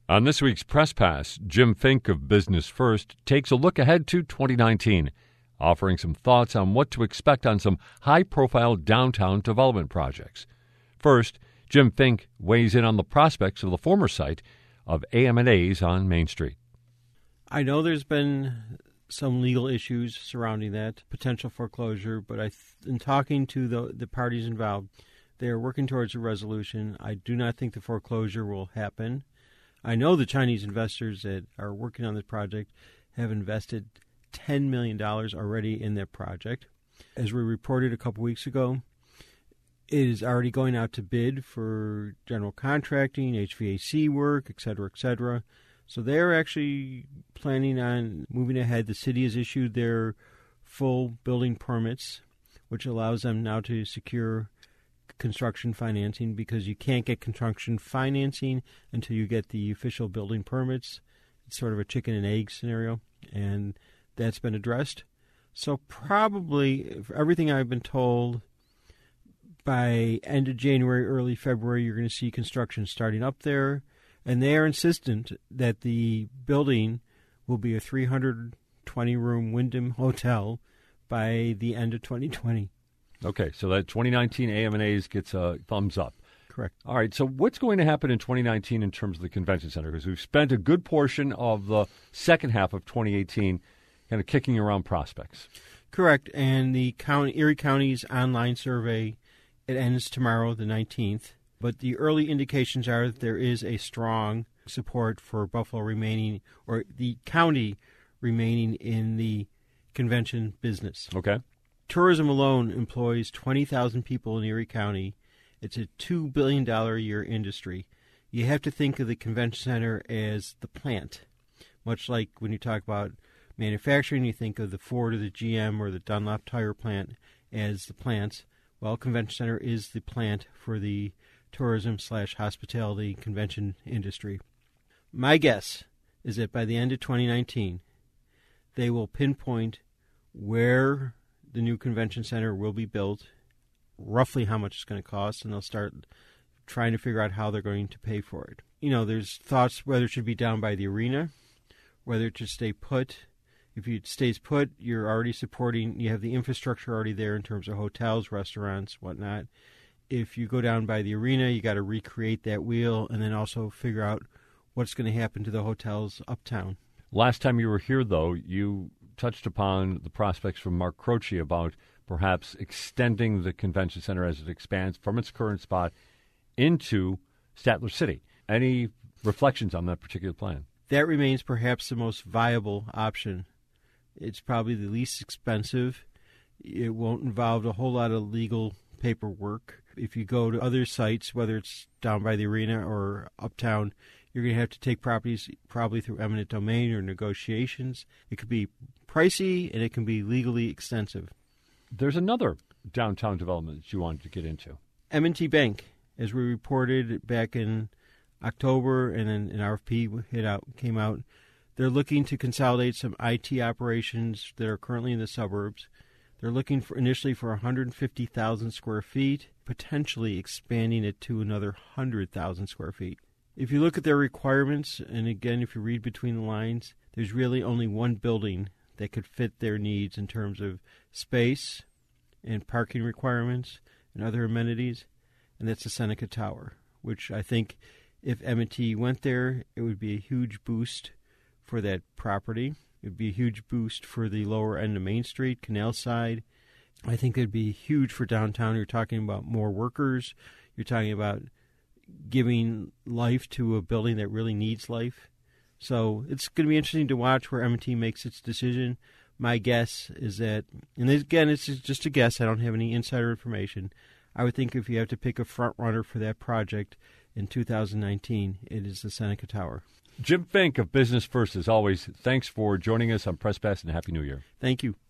On this week's Press Pass, Jim Fink of Business First takes a look ahead to 2019, offering some thoughts on what to expect on some high-profile downtown development projects. First, Jim Fink weighs in on the prospects of the former site of AM&A's on Main Street. I know there's been some legal issues surrounding that, potential foreclosure, but in talking to the parties involved, they are working towards a resolution. I do not think the foreclosure will happen. I know the Chinese investors that are working on this project have invested $10 million already in that project. As we reported a couple weeks ago, it is already going out to bid for general contracting, HVAC work, et cetera, et cetera. So they're actually planning on moving ahead. The city has issued their full building permits, which allows them now to secure construction financing, because you can't get construction financing until you get the official building permits. It's sort of a chicken and egg scenario, and that's been addressed. So probably, for everything I've been told, by end of January, early February, you're going to see construction starting up there, and they are insistent that the building will be a 320-room Wyndham Hotel by the end of 2020. Okay, so that 2019 AM&A's gets a thumbs up. Correct. All right, so what's going to happen in 2019 in terms of the convention center? Because we've spent a good portion of the second half of 2018 kind of kicking around prospects. Correct, and the Erie County's online survey, it ends tomorrow, the 19th. But the early indications are that there is a strong support for Buffalo remaining, or the county remaining in the convention business. Okay. Tourism alone employs 20,000 people in Erie County. It's a $2 billion a year industry. You have to think of the convention center as the plant. Much like when you talk about manufacturing, you think of the Ford or the GM or the Dunlop tire plant as the plants. Well, convention center is the plant for the tourism/hospitality convention industry. My guess is that by the end of 2019, they will pinpoint where the new convention center will be built, roughly how much it's going to cost, and they'll start trying to figure out how they're going to pay for it. You know, there's thoughts whether it should be down by the arena, whether it should stay put. If it stays put, you're already supporting, you have the infrastructure already there in terms of hotels, restaurants, whatnot. If you go down by the arena, you got to recreate that wheel and then also figure out what's going to happen to the hotels uptown. Last time you were here, though, you touched upon the prospects from Mark Croce about perhaps extending the convention center as it expands from its current spot into Statler City. Any reflections on that particular plan? That remains perhaps the most viable option. It's probably the least expensive. It won't involve a whole lot of legal paperwork. If you go to other sites, whether it's down by the arena or uptown, you're going to have to take properties probably through eminent domain or negotiations. It could be pricey, and it can be legally extensive. There's another downtown development that you wanted to get into. M&T Bank, as we reported back in October, and then an RFP came out, they're looking to consolidate some IT operations that are currently in the suburbs. They're looking initially for 150,000 square feet, potentially expanding it to another 100,000 square feet. If you look at their requirements, and again, if you read between the lines, there's really only one building that could fit their needs in terms of space and parking requirements and other amenities, and that's the Seneca Tower, which I think if M&T went there, it would be a huge boost for that property. It would be a huge boost for the lower end of Main Street, Canal Side. I think it would be huge for downtown. You're talking about more workers. You're talking about giving life to a building that really needs life. So it's going to be interesting to watch where M&T makes its decision. My guess is that, and again, it's just a guess, I don't have any insider information, I would think if you have to pick a front runner for that project in 2019, it is the Seneca Tower. Jim Fink of Business First, as always, thanks for joining us on Press Pass, and Happy New Year. Thank you.